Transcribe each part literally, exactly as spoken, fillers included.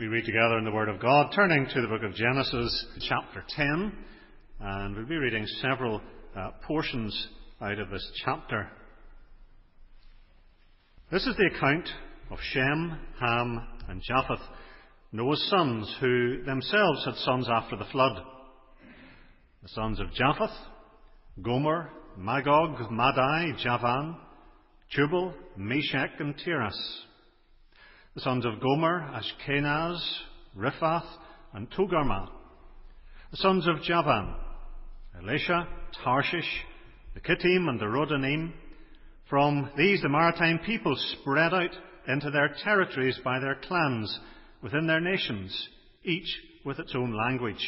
We read together in the Word of God, turning to the book of Genesis, chapter ten, and we'll be reading several uh, portions out of this chapter. This is the account of Shem, Ham, and Japheth, Noah's sons, who themselves had sons after the flood. The sons of Japheth: Gomer, Magog, Madai, Javan, Tubal, Meshech, and Tiras. The sons of Gomer: Ashkenaz, Riphath, and Togarmah. The sons of Javan: Elisha, Tarshish, the Kittim, and the Rodanim. From these the maritime people spread out into their territories by their clans within their nations, each with its own language.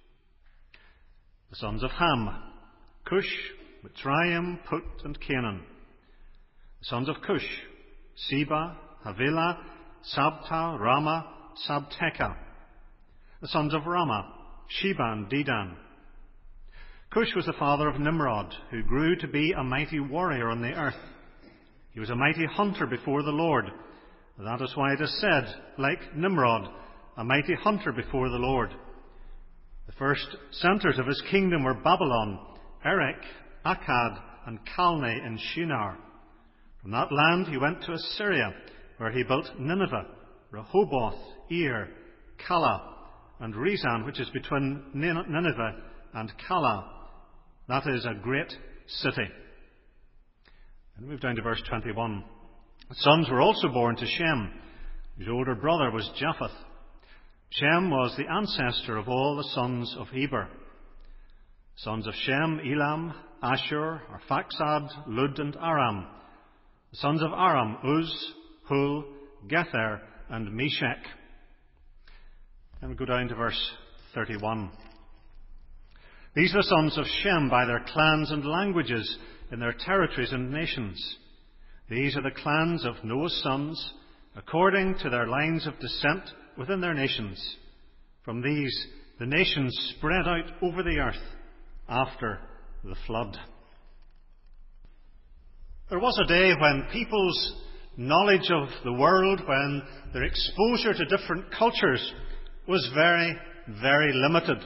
The sons of Ham: Cush, Mitzrayim, Put, and Canaan. The sons of Cush: Seba, Havilah, Sabta, Rama, Sabteka. The sons of Rama: Sheba and Dedan. Cush was the father of Nimrod, who grew to be a mighty warrior on the earth. He was a mighty hunter before the Lord. That is why it is said, like Nimrod, a mighty hunter before the Lord. The first centres of his kingdom were Babylon, Erech, Akkad, and Calneh in Shinar. From that land he went to Assyria, where he built Nineveh, Rehoboth, Ir, Calah, and Rezan, which is between Nineveh and Calah. That is a great city. And move down to verse twenty-one. Sons were also born to Shem, whose older brother was Japheth. Shem was the ancestor of all the sons of Heber. Sons of Shem: Elam, Ashur, Arphaxad, Lud, and Aram. The sons of Aram: Uz, Hul, Gether, and Meshech. And we go down to verse thirty-one. These are the sons of Shem by their clans and languages in their territories and nations. These are the clans of Noah's sons, according to their lines of descent within their nations. From these the nations spread out over the earth after the flood. There was a day when people's knowledge of the world, when their exposure to different cultures was very, very limited.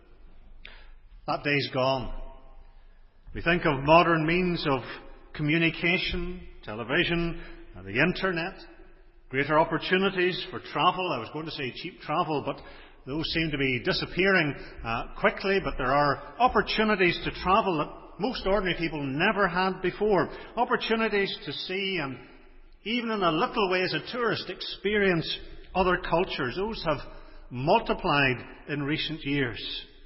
That day's gone. We think of modern means of communication, television, and the internet, greater opportunities for travel. I was going to say cheap travel, but those seem to be disappearing uh, quickly. But there are opportunities to travel that most ordinary people never had before. Opportunities to see and even in a little way as a tourist experience other cultures. Those have multiplied in recent years.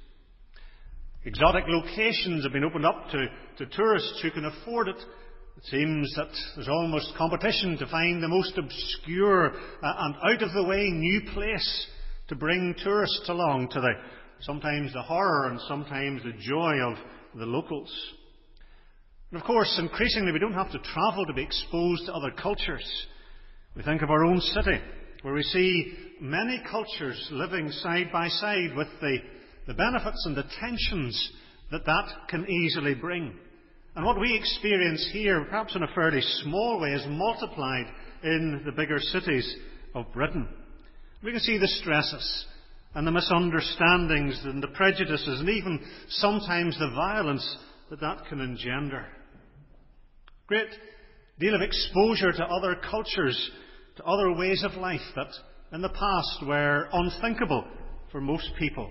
Exotic locations have been opened up to, to tourists who can afford it. It seems that there's almost competition to find the most obscure uh, and out-of-the-way new place to bring tourists along to the sometimes the horror and sometimes the joy of the locals. And of course, increasingly we don't have to travel to be exposed to other cultures. We think of our own city, where we see many cultures living side by side with the, the benefits and the tensions that that can easily bring. And what we experience here, perhaps in a fairly small way, is multiplied in the bigger cities of Britain. We can see the stresses and the misunderstandings and the prejudices and even sometimes the violence that that can engender. Great deal of exposure to other cultures, to other ways of life that in the past were unthinkable for most people.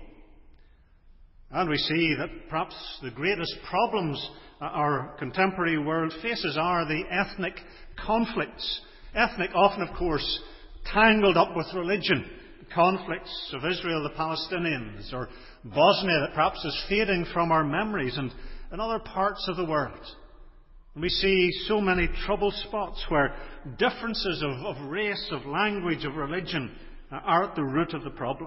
And we see that perhaps the greatest problems our contemporary world faces are the ethnic conflicts. Ethnic, often of course, tangled up with religion. The conflicts of Israel, the Palestinians, or Bosnia that perhaps is fading from our memories, and in other parts of the world. And we see so many trouble spots where differences of, of race, of language, of religion are at the root of the problem.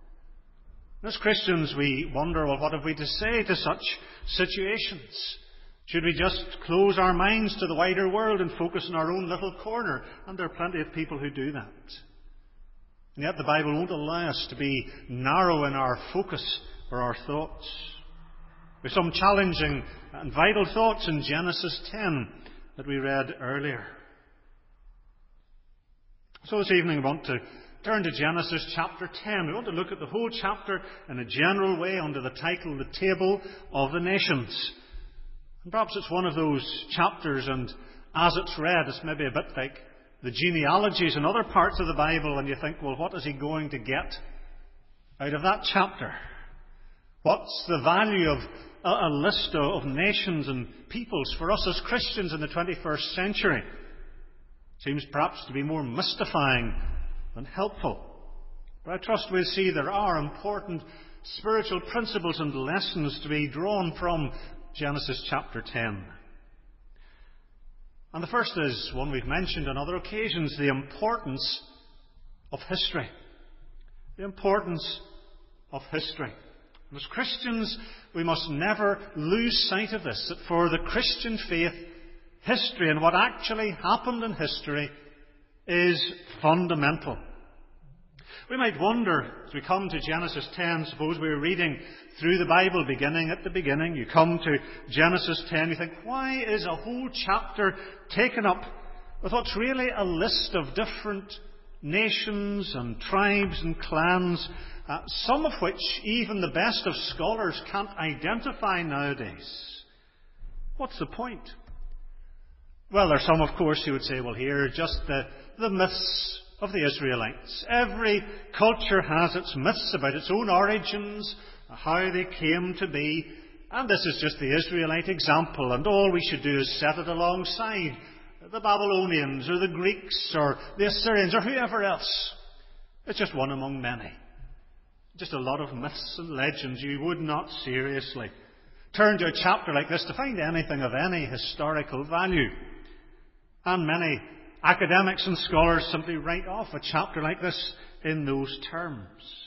As Christians, we wonder, well, what have we to say to such situations? Should we just close our minds to the wider world and focus on our own little corner? And there are plenty of people who do that. And yet the Bible won't allow us to be narrow in our focus or our thoughts. With some challenging and vital thoughts in Genesis ten that we read earlier. So this evening I want to turn to Genesis chapter ten. We want to look at the whole chapter in a general way under the title, The Table of the Nations. And perhaps it's one of those chapters, and as it's read, it's maybe a bit like the genealogies in other parts of the Bible, and you think, well, what is he going to get out of that chapter? What's the value of a, a list of, of nations and peoples for us as Christians in the twenty-first century? Seems perhaps to be more mystifying than helpful. But I trust we'll see there are important spiritual principles and lessons to be drawn from Genesis chapter ten. And the first is one we've mentioned on other occasions, the importance of history. The importance of history. And as Christians, we must never lose sight of this, that for the Christian faith, history and what actually happened in history is fundamental. We might wonder, as we come to Genesis ten, suppose we're reading through the Bible beginning at the beginning. You come to Genesis ten, you think, why is a whole chapter taken up with what's really a list of different nations and tribes and clans, uh, some of which even the best of scholars can't identify nowadays? What's the point? Well, there are some, of course, who would say, well, here are just the, the myths of the Israelites. Every culture has its myths about its own origins, how they came to be, and this is just the Israelite example, and all we should do is set it alongside the Babylonians or the Greeks or the Assyrians or whoever else. It's just one among many. Just a lot of myths and legends you would not seriously turn to a chapter like this to find anything of any historical value. And many academics and scholars simply write off a chapter like this in those terms.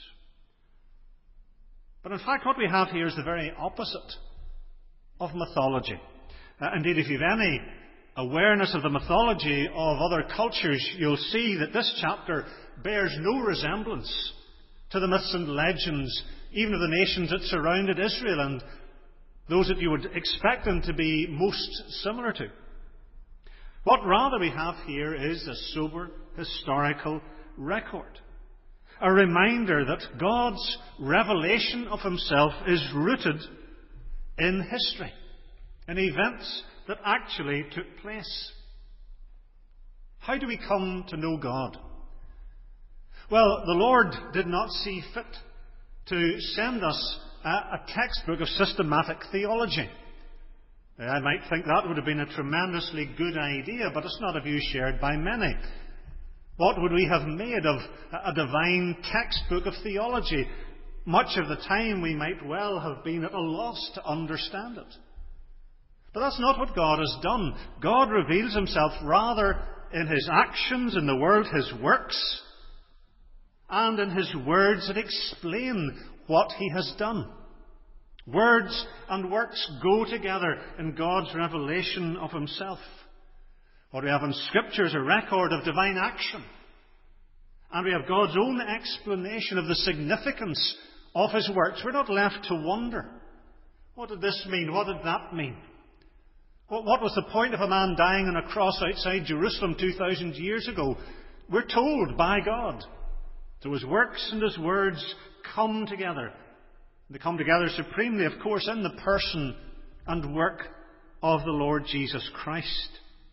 But in fact, what we have here is the very opposite of mythology. Uh, indeed, if you've any awareness of the mythology of other cultures, you'll see that this chapter bears no resemblance to the myths and legends, even of the nations that surrounded Israel and those that you would expect them to be most similar to. What rather we have here is a sober historical record. A reminder that God's revelation of Himself is rooted in history, in events that actually took place. How do we come to know God? Well, the Lord did not see fit to send us a, a textbook of systematic theology. I might think that would have been a tremendously good idea, but it's not a view shared by many. What would we have made of a divine textbook of theology? Much of the time we might well have been at a loss to understand it. But that's not what God has done. God reveals Himself rather in His actions in the world, His works, and in His words that explain what He has done. Words and works go together in God's revelation of Himself. What we have in Scripture is a record of divine action. And we have God's own explanation of the significance of His works. We're not left to wonder. What did this mean? What did that mean? What, what was the point of a man dying on a cross outside Jerusalem two thousand years ago? We're told by God. So His works and His words come together. They come together supremely, of course, in the person and work of the Lord Jesus Christ.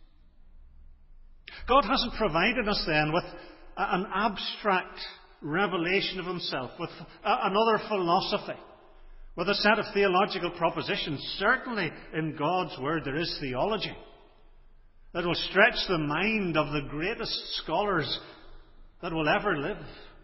God hasn't provided us then with an abstract revelation of Himself, with another philosophy, with a set of theological propositions. Certainly in God's Word there is theology that will stretch the mind of the greatest scholars that will ever live.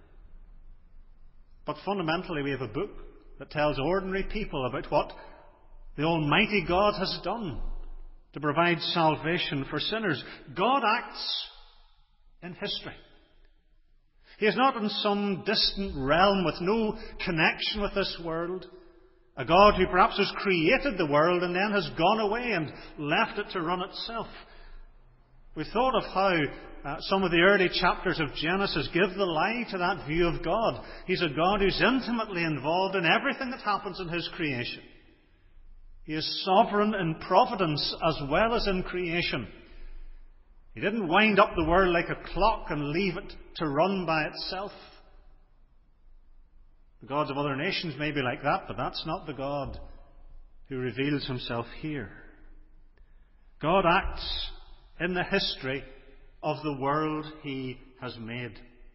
But fundamentally we have a book that tells ordinary people about what the Almighty God has done to provide salvation for sinners. God acts in history. He is not in some distant realm with no connection with this world. A God who perhaps has created the world and then has gone away and left it to run itself. We've thought of how uh, some of the early chapters of Genesis give the lie to that view of God. He's a God who's intimately involved in everything that happens in His creation. He is sovereign in providence as well as in creation. He didn't wind up the world like a clock and leave it to run by itself. The gods of other nations may be like that, but that's not the God who reveals himself here. God acts in the history of the world he has made.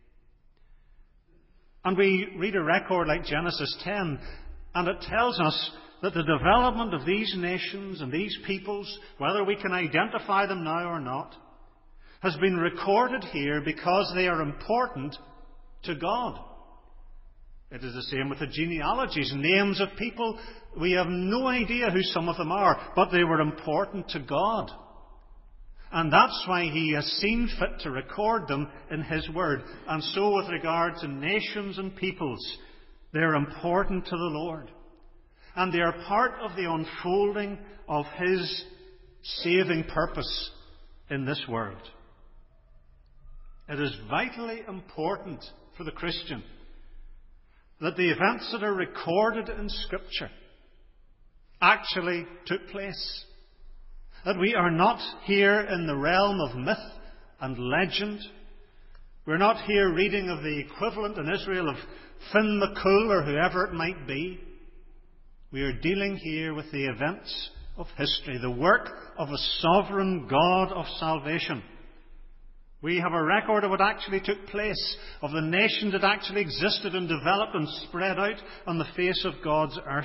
And we read a record like Genesis ten, and it tells us that the development of these nations and these peoples, whether we can identify them now or not, has been recorded here because they are important to God. It is the same with the genealogies, names of people. We have no idea who some of them are, but they were important to God. And that's why he has seen fit to record them in his word. And so with regard to nations and peoples, they're important to the Lord. And they are part of the unfolding of his saving purpose in this world. It is vitally important for the Christian that the events that are recorded in Scripture actually took place. That we are not here in the realm of myth and legend. We're not here reading of the equivalent in Israel of Finn McCool or whoever it might be. We are dealing here with the events of history, the work of a sovereign God of salvation. We have a record of what actually took place, of the nations that actually existed and developed and spread out on the face of God's earth.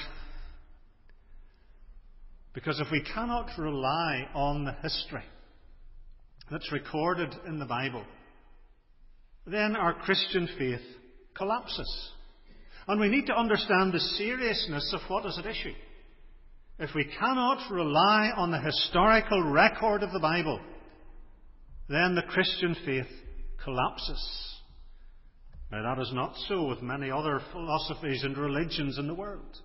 Because if we cannot rely on the history that's recorded in the Bible, then our Christian faith collapses. And we need to understand the seriousness of what is at issue. If we cannot rely on the historical record of the Bible, then the Christian faith collapses. Now, that is not so with many other philosophies and religions in the world.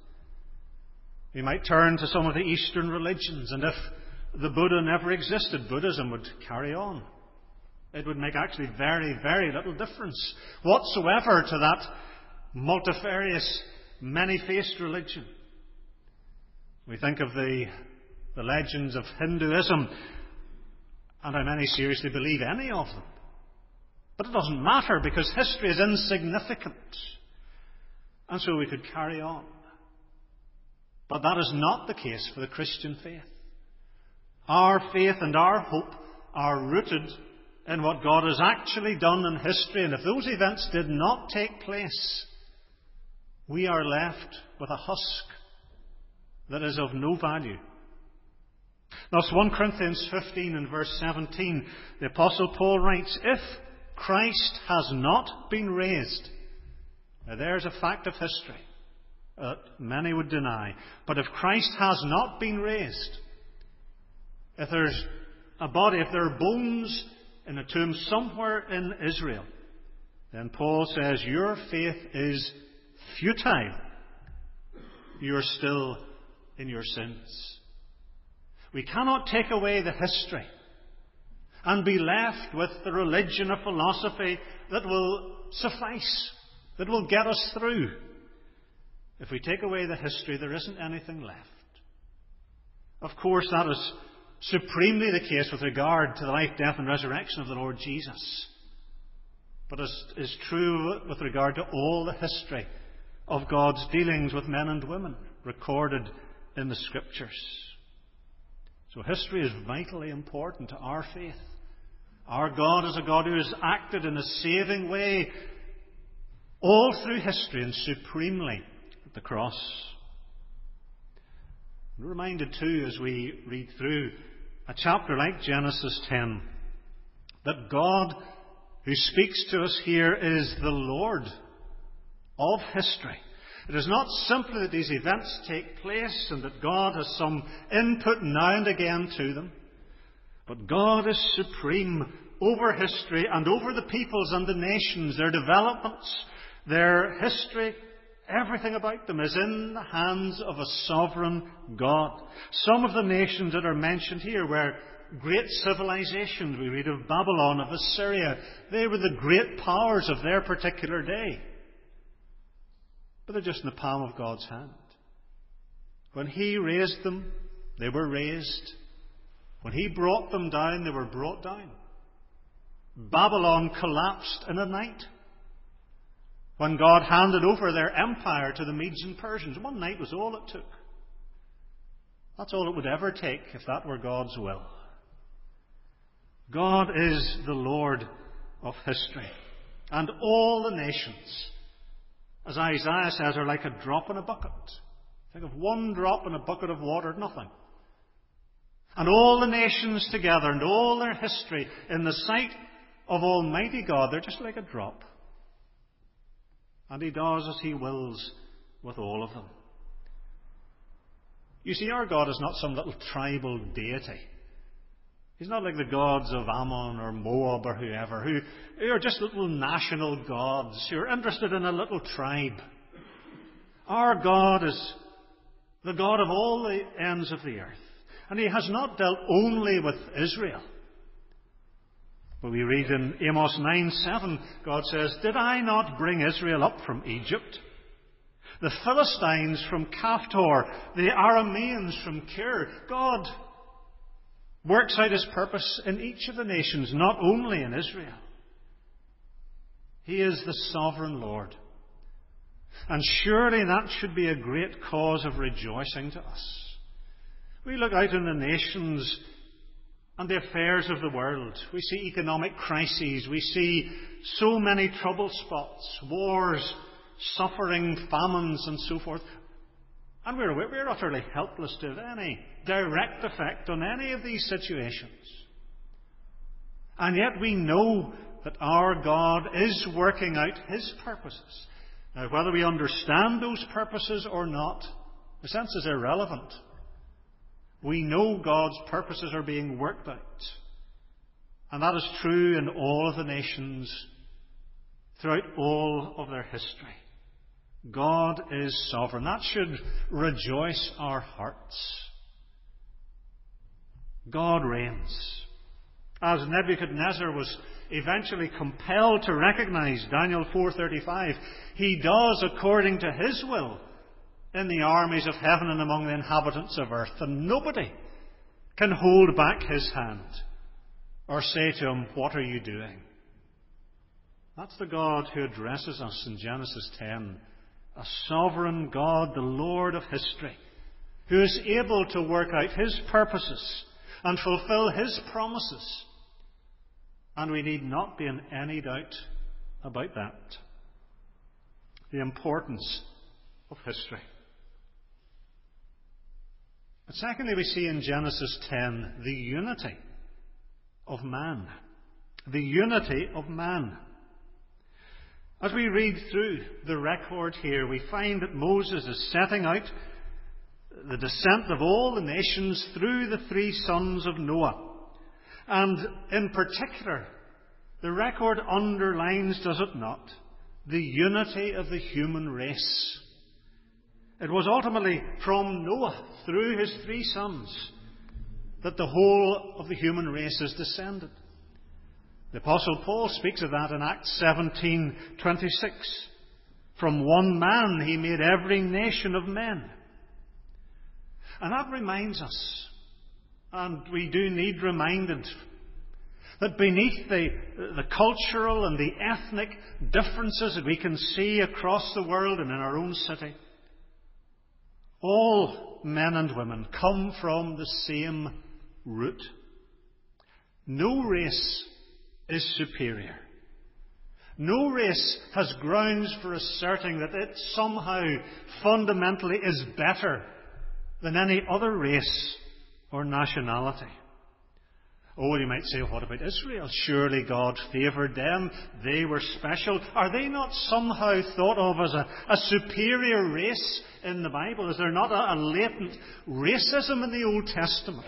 We might turn to some of the Eastern religions, and if the Buddha never existed, Buddhism would carry on. It would make actually very, very little difference whatsoever to that multifarious, many-faced religion. We think of the, the legends of Hinduism, and how many seriously believe any of them. But it doesn't matter, because history is insignificant. And so we could carry on. But that is not the case for the Christian faith. Our faith and our hope are rooted in what God has actually done in history. And if those events did not take place, we are left with a husk that is of no value. Thus, First Corinthians fifteen and verse seventeen, the Apostle Paul writes, if Christ has not been raised, now there's a fact of history that many would deny, but if Christ has not been raised, if there's a body, if there are bones in a tomb somewhere in Israel, then Paul says, your faith is futile. You are still in your sins. We cannot take away the history and be left with the religion or philosophy that will suffice, that will get us through. If we take away the history, there isn't anything left. Of course, that is supremely the case with regard to the life, death and resurrection of the Lord Jesus. But it is true with regard to all the history of God's dealings with men and women recorded in the Scriptures. So history is vitally important to our faith. Our God is a God who has acted in a saving way all through history and supremely at the cross. We're reminded too, as we read through a chapter like Genesis ten, that God who speaks to us here is the Lord of history. It is not simply that these events take place and that God has some input now and again to them, but God is supreme over history and over the peoples and the nations, their developments, their history. Everything about them is in the hands of a sovereign God. Some of the nations that are mentioned here were great civilizations. We read of Babylon, of Assyria. They were the great powers of their particular day. But they're just in the palm of God's hand. When He raised them, they were raised. When He brought them down, they were brought down. Babylon collapsed in a night when God handed over their empire to the Medes and Persians. One night was all it took. That's all it would ever take if that were God's will. God is the Lord of history. And all the nations, as Isaiah says, are like a drop in a bucket. Think of one drop in a bucket of water, nothing. And all the nations together and all their history in the sight of Almighty God, they're just like a drop. And He does as He wills with all of them. You see, our God is not some little tribal deity. He's not like the gods of Ammon or Moab or whoever, who, who are just little national gods who are interested in a little tribe. Our God is the God of all the ends of the earth. And He has not dealt only with Israel. But we read in Amos nine seven, God says, "Did I not bring Israel up from Egypt? The Philistines from Caphtor, the Arameans from Kir." God works out His purpose in each of the nations, not only in Israel. He is the sovereign Lord. And surely that should be a great cause of rejoicing to us. We look out in the nations and the affairs of the world. We see economic crises. We see so many trouble spots, wars, suffering, famines, and so forth. And we're, we're utterly helpless to have any direct effect on any of these situations. And yet we know that our God is working out His purposes. Now, whether we understand those purposes or not, the sense is irrelevant. We know God's purposes are being worked out. And that is true in all of the nations, throughout all of their history. God is sovereign. That should rejoice our hearts. God reigns. As Nebuchadnezzar was eventually compelled to recognize, Daniel four thirty-five, he does according to His will in the armies of heaven and among the inhabitants of earth. And nobody can hold back His hand or say to Him, "What are you doing?" That's the God who addresses us in Genesis ten. A sovereign God, the Lord of history, who is able to work out His purposes and fulfill His promises. And we need not be in any doubt about that. The importance of history. But secondly, we see in Genesis ten the unity of man. The unity of man. As we read through the record here, we find that Moses is setting out the descent of all the nations through the three sons of Noah. And in particular, the record underlines, does it not, the unity of the human race. It was ultimately from Noah, through his three sons, that the whole of the human race is descended. The Apostle Paul speaks of that in Acts seventeen twenty-six. From one man He made every nation of men. And that reminds us, and we do need reminded, that beneath the, the cultural and the ethnic differences that we can see across the world and in our own city, all men and women come from the same root. No race is superior. No race has grounds for asserting that it somehow fundamentally is better than any other race or nationality. Oh, you might say, what about Israel? Surely God favoured them. They were special. Are they not somehow thought of as a, a superior race in the Bible? Is there not a, a latent racism in the Old Testament?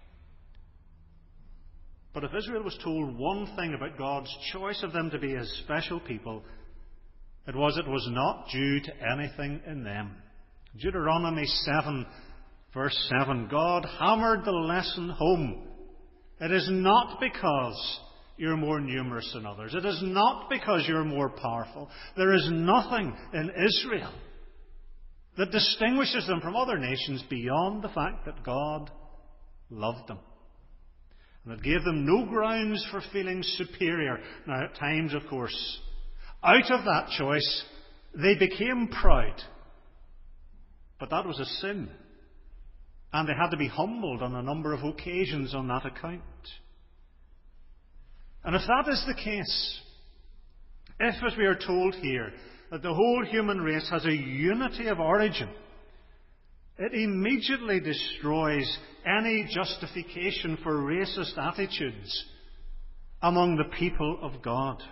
But if Israel was told one thing about God's choice of them to be His special people, it was it was not due to anything in them. Deuteronomy seven, verse seven, God hammered the lesson home. It is not because you're more numerous than others. It is not because you're more powerful. There is nothing in Israel that distinguishes them from other nations beyond the fact that God loved them. And it gave them no grounds for feeling superior. Now, at times, of course, out of that choice, they became proud. But that was a sin. And they had to be humbled on a number of occasions on that account. And if that is the case, if, as we are told here, that the whole human race has a unity of origin, it immediately destroys any justification for racist attitudes among the people of God.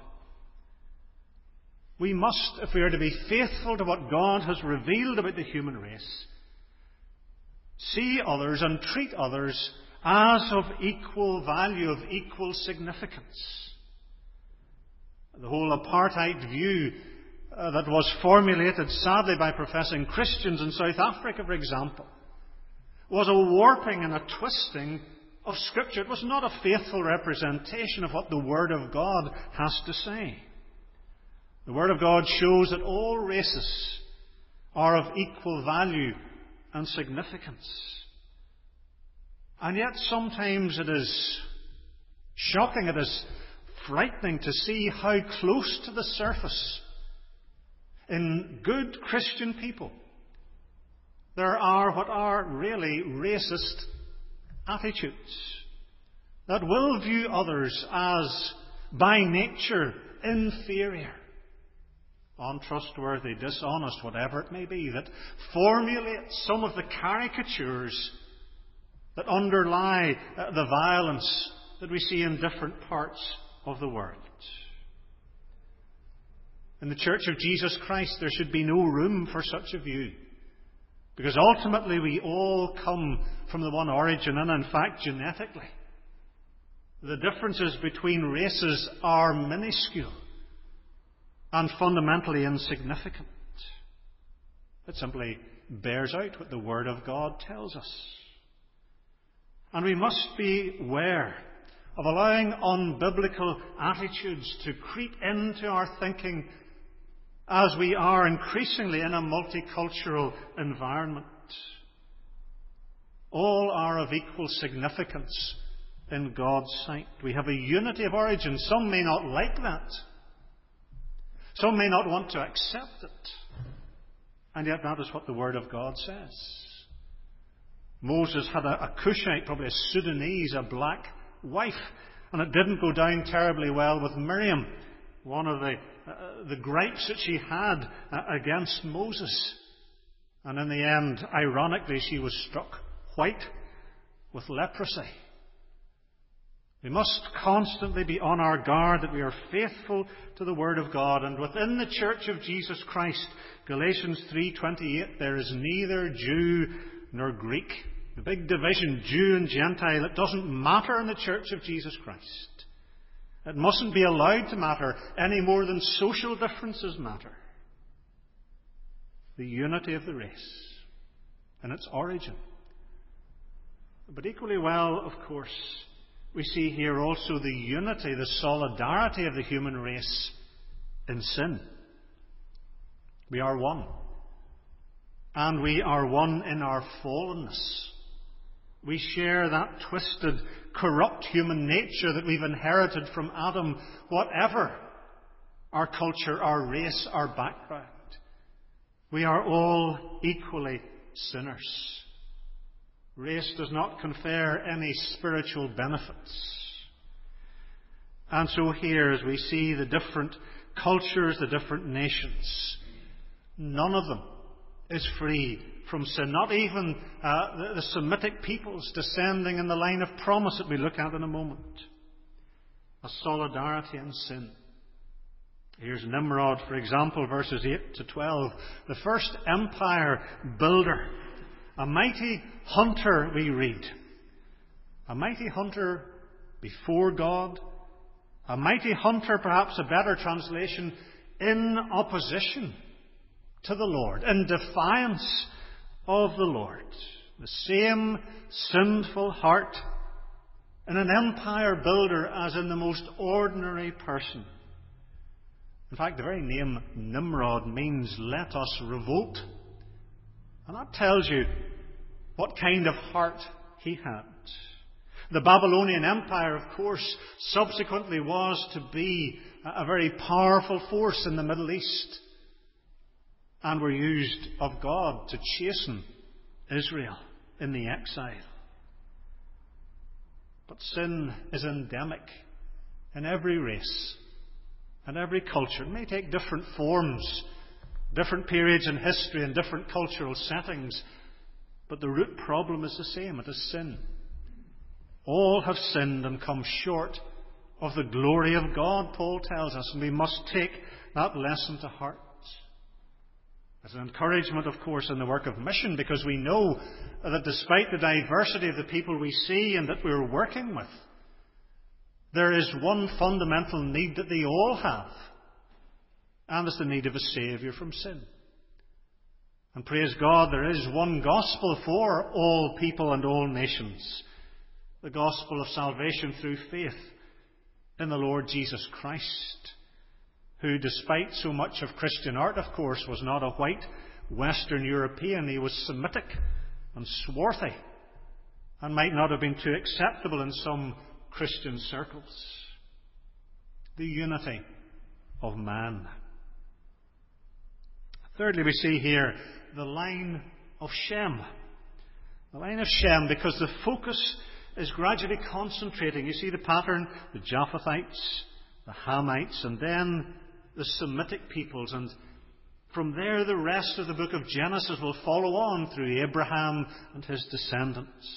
We must, if we are to be faithful to what God has revealed about the human race, see others and treat others as of equal value, of equal significance. The whole apartheid view uh, that was formulated, sadly, by professing Christians in South Africa, for example, was a warping and a twisting of Scripture. It was not a faithful representation of what the Word of God has to say. The Word of God shows that all races are of equal value and significance. And yet sometimes it is shocking, it is frightening to see how close to the surface in good Christian people there are what are really racist attitudes that will view others as by nature inferior, untrustworthy, dishonest, whatever it may be, that formulate some of the caricatures that underlie uh, the violence that we see in different parts of the world. In the Church of Jesus Christ, there should be no room for such a view, because ultimately we all come from the one origin, and in fact genetically the differences between races are minuscule and fundamentally insignificant. It simply bears out what the Word of God tells us. And we must be aware of allowing unbiblical attitudes to creep into our thinking as we are increasingly in a multicultural environment. All are of equal significance in God's sight. We have a unity of origin. Some may not like that. Some may not want to accept it. And yet that is what the Word of God says. Moses had a, a Cushite, probably a Sudanese, a black wife. And it didn't go down terribly well with Miriam, one of the, uh, the gripes that she had uh, against Moses. And in the end, ironically, she was struck white with leprosy. We must constantly be on our guard that we are faithful to the Word of God. And within the Church of Jesus Christ, Galatians three twenty-eight, there is neither Jew nor Greek. The big division, Jew and Gentile, it doesn't matter in the Church of Jesus Christ. It mustn't be allowed to matter any more than social differences matter. The unity of the race and its origin. But equally well, of course, we see here also the unity, the solidarity of the human race in sin. We are one. And we are one in our fallenness. We share that twisted, corrupt human nature that we've inherited from Adam, whatever our culture, our race, our background. We are all equally sinners. Race does not confer any spiritual benefits. And so here, as we see the different cultures, the different nations, none of them is free from sin. Not even uh, the, the Semitic peoples descending in the line of promise that we look at in a moment. A solidarity in sin. Here's Nimrod, for example, verses eight to twelve. The first empire builder. A mighty hunter, we read. A mighty hunter before God. A mighty hunter, perhaps a better translation, in opposition to the Lord, in defiance of the Lord. The same sinful heart in an empire builder as in the most ordinary person. In fact, the very name Nimrod means let us revolt. And that tells you what kind of heart he had. The Babylonian Empire, of course, subsequently was to be a very powerful force in the Middle East, and were used of God to chasten Israel in the exile. But sin is endemic in every race and every culture. It may take different forms, different periods in history and different cultural settings, but the root problem is the same. It is sin. All have sinned and come short of the glory of God, Paul tells us, and we must take that lesson to heart. As an encouragement, of course, in the work of mission, because we know that despite the diversity of the people we see and that we're working with, there is one fundamental need that they all have, and it's the need of a Saviour from sin. And praise God, there is one gospel for all people and all nations, the gospel of salvation through faith in the Lord Jesus Christ, who, despite so much of Christian art, of course, was not a white Western European. He was Semitic and swarthy, and might not have been too acceptable in some Christian circles. The unity of man. Thirdly, we see here the line of Shem. The line of Shem, because the focus is gradually concentrating. You see the pattern: the Japhethites, the Hamites, and then the Semitic peoples. And from there, the rest of the book of Genesis will follow on through Abraham and his descendants.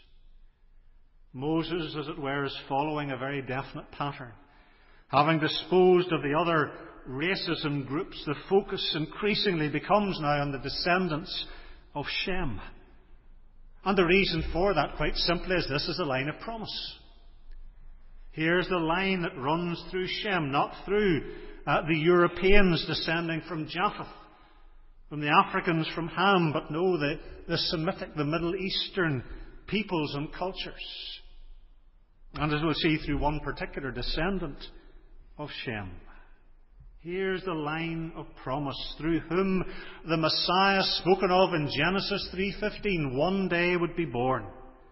Moses, as it were, is following a very definite pattern. Having disposed of the other races and groups, the focus increasingly becomes now on the descendants of Shem. And the reason for that, quite simply, is this is the line of promise. Here's the line that runs through Shem, not through uh, the Europeans descending from Japheth, from the Africans from Ham, but no, the, the Semitic, the Middle Eastern peoples and cultures. And as we'll see, through one particular descendant of Shem. Here's the line of promise, through whom the Messiah spoken of in Genesis three fifteen one day would be born.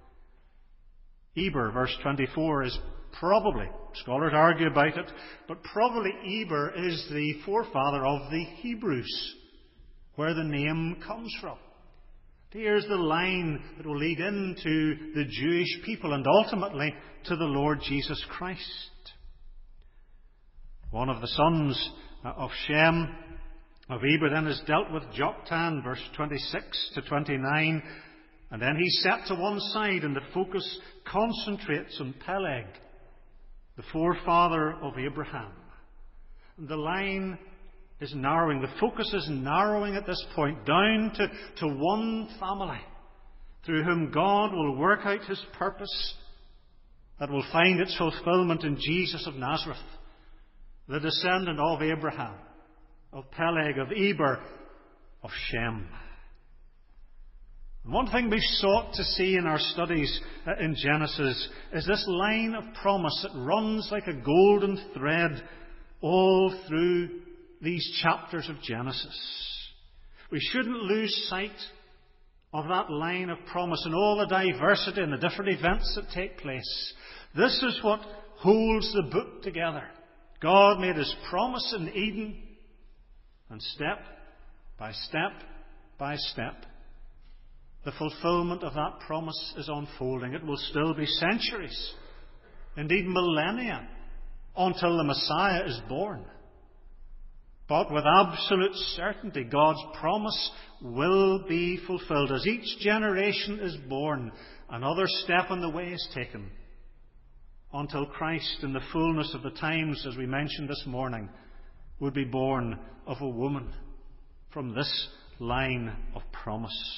Eber, verse twenty-four, is probably, scholars argue about it, but probably Eber is the forefather of the Hebrews, where the name comes from. Here's the line that will lead into the Jewish people and ultimately to the Lord Jesus Christ. One of the sons of Shem, of Eber, then is dealt with Joktan, verse twenty-six to twenty-nine. And then he's set to one side, and the focus concentrates on Peleg, the forefather of Abraham. And the line is narrowing. The focus is narrowing at this point down to, to one family through whom God will work out his purpose that will find its fulfillment in Jesus of Nazareth, the descendant of Abraham, of Peleg, of Eber, of Shem. One thing we've sought to see in our studies in Genesis is this line of promise that runs like a golden thread all through these chapters of Genesis. We shouldn't lose sight of that line of promise and all the diversity and the different events that take place. This is what holds the book together. God made his promise in Eden, and step by step by step, the fulfillment of that promise is unfolding. It will still be centuries, indeed millennia, until the Messiah is born. But with absolute certainty, God's promise will be fulfilled. As each generation is born, another step on the way is taken, until Christ, in the fullness of the times, as we mentioned this morning, would be born of a woman from this line of promise.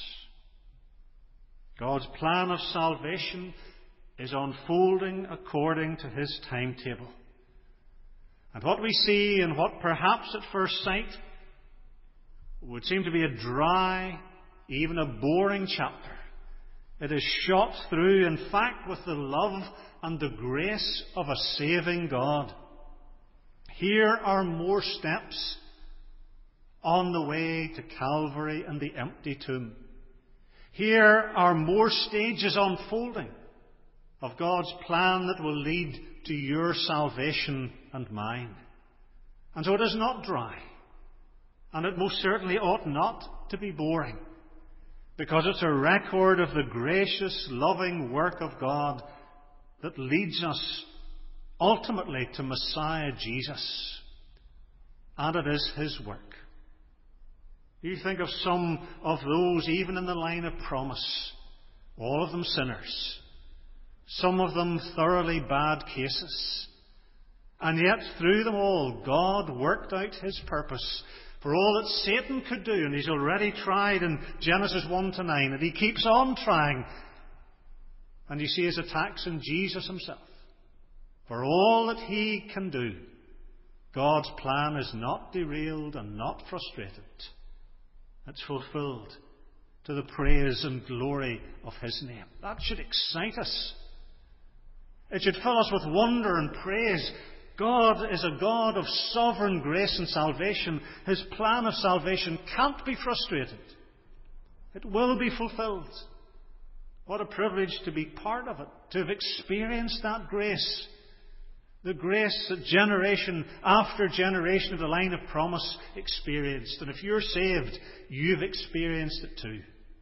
God's plan of salvation is unfolding according to his timetable. And what we see, and what perhaps at first sight would seem to be a dry, even a boring chapter, it is shot through, in fact, with the love and the grace of a saving God. Here are more steps on the way to Calvary and the empty tomb. Here are more stages unfolding of God's plan that will lead to your salvation and mine. And so it is not dry, and it most certainly ought not to be boring, because it's a record of the gracious, loving work of God that leads us ultimately to Messiah Jesus. And it is His work. You think of some of those, even in the line of promise, all of them sinners, some of them thoroughly bad cases. And yet, through them all, God worked out His purpose for all that Satan could do. And he's already tried in Genesis one to nine, and he keeps on trying. And you see his attacks in Jesus Himself. For all that He can do, God's plan is not derailed and not frustrated. It's fulfilled to the praise and glory of His name. That should excite us. It should fill us with wonder and praise. God is a God of sovereign grace and salvation. His plan of salvation can't be frustrated. It will be fulfilled. What a privilege to be part of it, to have experienced that grace. The grace that generation after generation of the line of promise experienced. And if you're saved, you've experienced it too.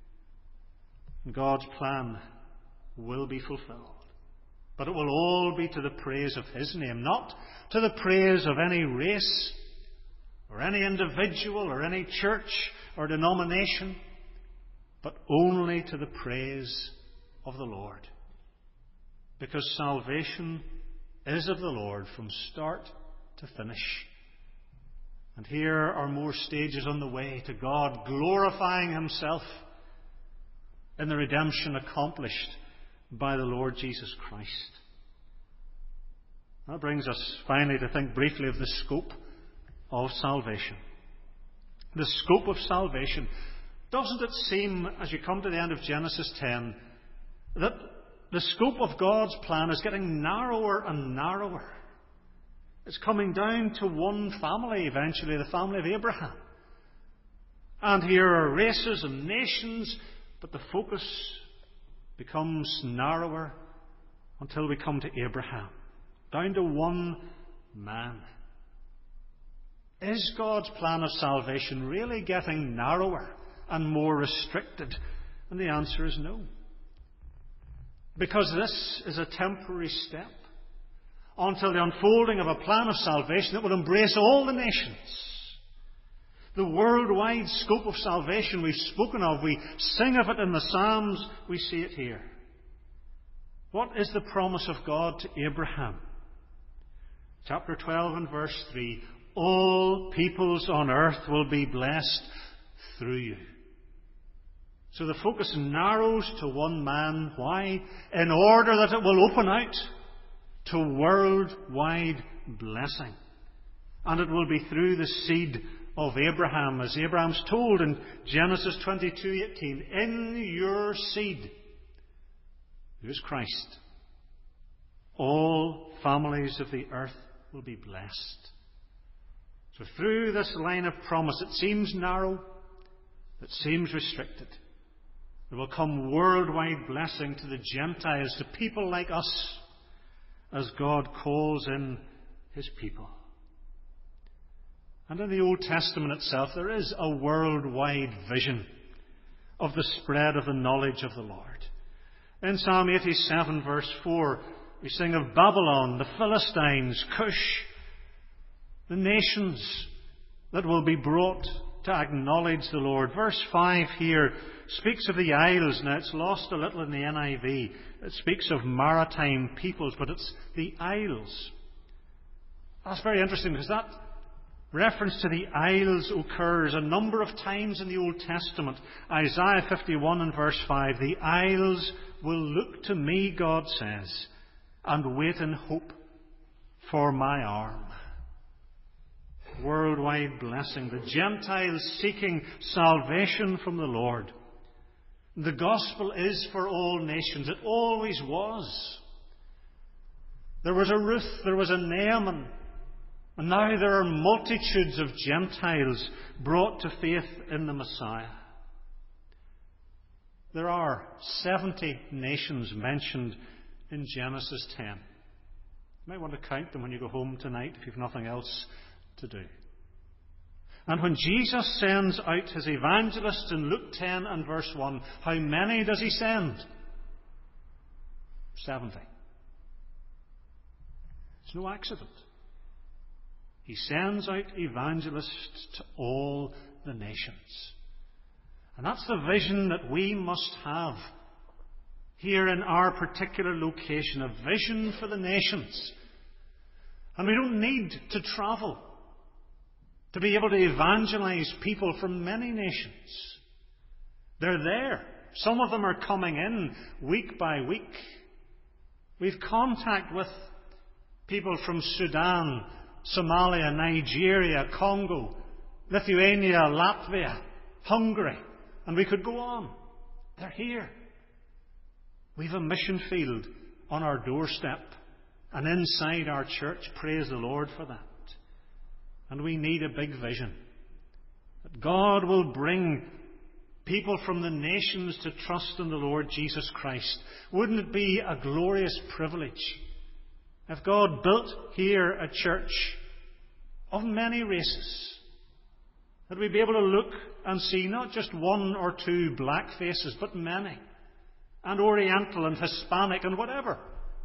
And God's plan will be fulfilled. But it will all be to the praise of His name, not to the praise of any race, or any individual, or any church or denomination, but only to the praise of the Lord. Because salvation is of the Lord from start to finish. And here are more stages on the way to God glorifying Himself in the redemption accomplished by the Lord Jesus Christ. That brings us finally to think briefly of the scope of salvation. The scope of salvation. Doesn't it seem, as you come to the end of Genesis ten, that the scope of God's plan is getting narrower and narrower? It's coming down to one family eventually, the family of Abraham. And here are races and nations, but the focus becomes narrower until we come to Abraham. Down to one man. Is God's plan of salvation really getting narrower and more restricted? And the answer is no. Because this is a temporary step until the unfolding of a plan of salvation that will embrace all the nations. The worldwide scope of salvation we've spoken of, we sing of it in the Psalms, we see it here. What is the promise of God to Abraham? Chapter twelve and verse three. All peoples on earth will be blessed through you. So the focus narrows to one man. Why? In order that it will open out to worldwide blessing. And it will be through the seed of Abraham, as Abraham's told in Genesis twenty-two eighteen. In your seed, who is Christ, all families of the earth will be blessed. So through this line of promise, it seems narrow, it seems restricted. There will come worldwide blessing to the Gentiles, to people like us, as God calls in His people. And in the Old Testament itself, there is a worldwide vision of the spread of the knowledge of the Lord. In Psalm eighty-seven, verse four, we sing of Babylon, the Philistines, Cush, the nations that will be brought to acknowledge the Lord. Verse five here speaks of the isles. Now, it's lost a little in the N I V. It speaks of maritime peoples, but it's the isles. That's very interesting, because that reference to the isles occurs a number of times in the Old Testament. Isaiah fifty-one and verse five. The isles will look to me, God says, and wait in hope for my arm. Worldwide blessing. The Gentiles seeking salvation from the Lord. The gospel is for all nations. It always was. There was a Ruth, there was a Naaman, and now there are multitudes of Gentiles brought to faith in the Messiah. There are seventy nations mentioned in Genesis ten. You might want to count them when you go home tonight if you've nothing else to do. And when Jesus sends out his evangelists in Luke ten and verse one, how many does he send? Seventy. It's no accident. He sends out evangelists to all the nations. And that's the vision that we must have here in our particular location, a vision for the nations. And we don't need to travel to be able to evangelize people from many nations. They're there. Some of them are coming in week by week. We've contact with people from Sudan, Somalia, Nigeria, Congo, Lithuania, Latvia, Hungary, and we could go on. They're here. We've a mission field on our doorstep and inside our church. Praise the Lord for that. And we need a big vision. That God will bring people from the nations to trust in the Lord Jesus Christ. Wouldn't it be a glorious privilege if God built here a church of many races? That we'd be able to look and see not just one or two black faces, but many. And Oriental and Hispanic and whatever.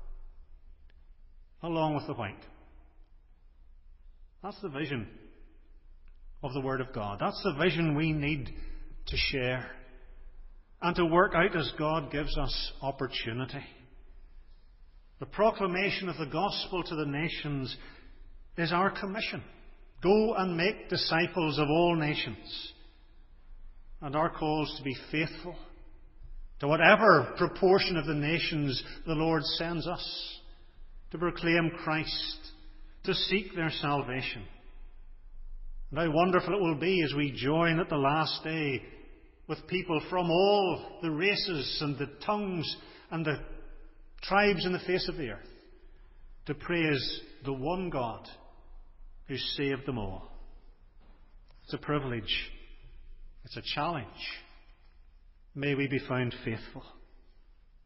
Along with the white. That's the vision of the Word of God. That's the vision we need to share and to work out as God gives us opportunity. The proclamation of the gospel to the nations is our commission. Go and make disciples of all nations. And our call is to be faithful to whatever proportion of the nations the Lord sends us, to proclaim Christ, to seek their salvation. And how wonderful it will be as we join at the last day with people from all the races and the tongues and the tribes in the face of the earth to praise the one God who saved them all. It's a privilege. It's a challenge. May we be found faithful.